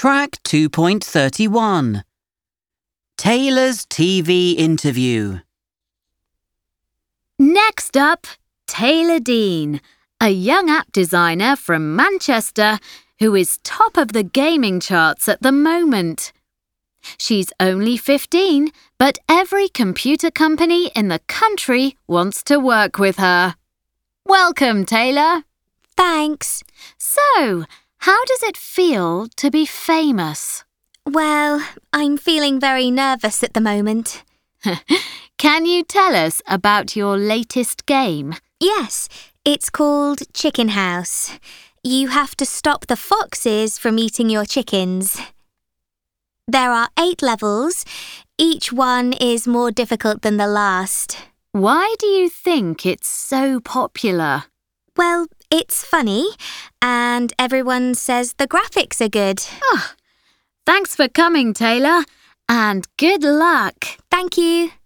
Track 2.31. Taylor's TV interview. Next up, Taylor Dean, a young app designer from Manchester who is top of the gaming charts at the moment. She's only 15, but every computer company in the country wants to work with her. Welcome, Taylor. Thanks. So, how does it feel to be famous? Well, I'm feeling very nervous at the moment. Can you tell us about your latest game? Yes, it's called Chicken House. You have to stop the foxes from eating your chickens. There are 8 levels. Each one is more difficult than the last. Why do you think it's so popular? Well, it's funny, and everyone says the graphics are good. Thanks for coming, Taylor, and good luck. Thank you.